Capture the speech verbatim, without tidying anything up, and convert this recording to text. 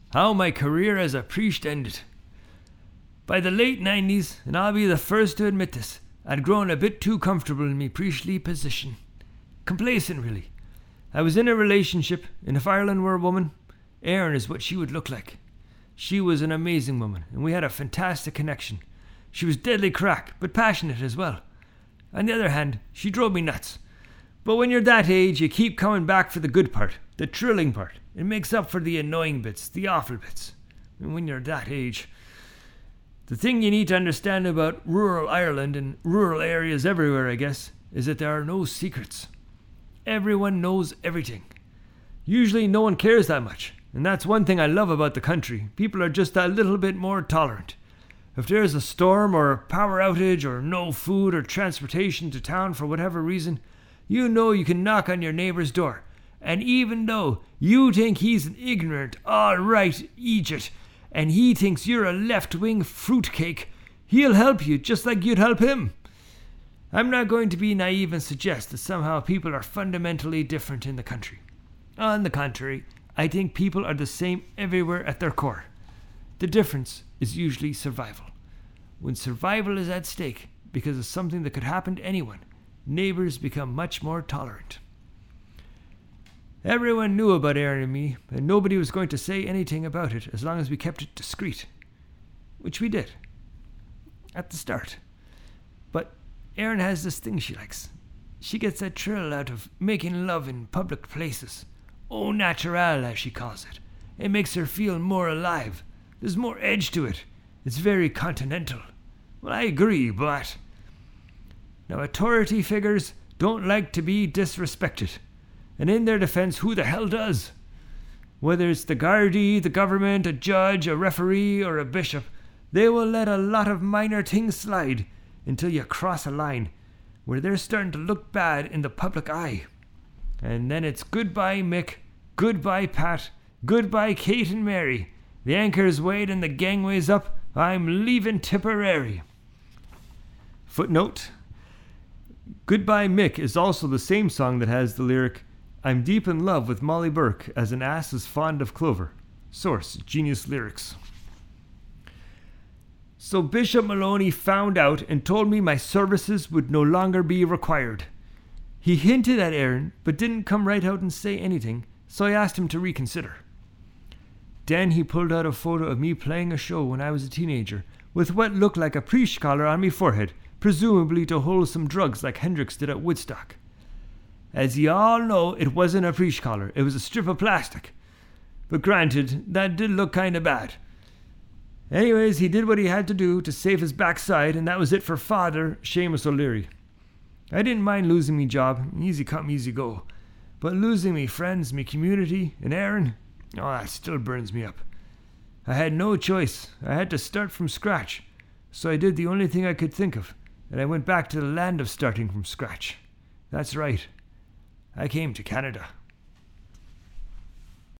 how my career as a priest ended. By the late nineties, and I'll be the first to admit this, I'd grown a bit too comfortable in me priestly position. Complacent, really. I was in a relationship, and if Ireland were a woman, Erin is what she would look like. She was an amazing woman, and we had a fantastic connection. She was deadly crack, but passionate as well. On the other hand, she drove me nuts. But when you're that age, you keep coming back for the good part, the thrilling part. It makes up for the annoying bits, the awful bits. And when you're that age... The thing you need to understand about rural Ireland and rural areas everywhere, I guess, is that there are no secrets. Everyone knows everything. Usually no one cares that much, and that's one thing I love about the country. People are just a little bit more tolerant. If there's a storm or a power outage or no food or transportation to town for whatever reason, you know you can knock on your neighbor's door. And even though you think he's an ignorant, all-right Egypt, and he thinks you're a left-wing fruitcake, he'll help you just like you'd help him. I'm not going to be naive and suggest that somehow people are fundamentally different in the country. On the contrary, I think people are the same everywhere at their core. The difference is usually survival. When survival is at stake because of something that could happen to anyone, neighbors become much more tolerant. Everyone knew about Erin and me, and nobody was going to say anything about it as long as we kept it discreet. Which we did. At the start. But Erin has this thing she likes. She gets that thrill out of making love in public places. Au naturel, as she calls it. It makes her feel more alive. There's more edge to it. It's very continental. Well, I agree, but... Now, authority figures don't like to be disrespected. And in their defense, who the hell does? Whether it's the Gardaí, the government, a judge, a referee, or a bishop, they will let a lot of minor things slide until you cross a line where they're starting to look bad in the public eye. And then it's goodbye Mick, goodbye Pat, goodbye Kate and Mary. The anchor's weighed and the gangway's up. I'm leaving Tipperary. Footnote: Goodbye Mick is also the same song that has the lyric, I'm deep in love with Molly Burke as an ass is fond of clover. Source, Genius Lyrics. So Bishop Maloney found out and told me my services would no longer be required. He hinted at Erin, but didn't come right out and say anything, so I asked him to reconsider. Then he pulled out a photo of me playing a show when I was a teenager, with what looked like a priest collar on me forehead, presumably to hold some drugs like Hendrix did at Woodstock. As ye all know, it wasn't a priest collar, it was a strip of plastic. But granted, that did look kinda bad. Anyways, he did what he had to do to save his backside, and that was it for Father Seamus O'Leary. I didn't mind losing me job, easy come, easy go. But losing me friends, me community, and Erin, oh, that still burns me up. I had no choice. I had to start from scratch. So I did the only thing I could think of, and I went back to the land of starting from scratch. That's right. I came to Canada.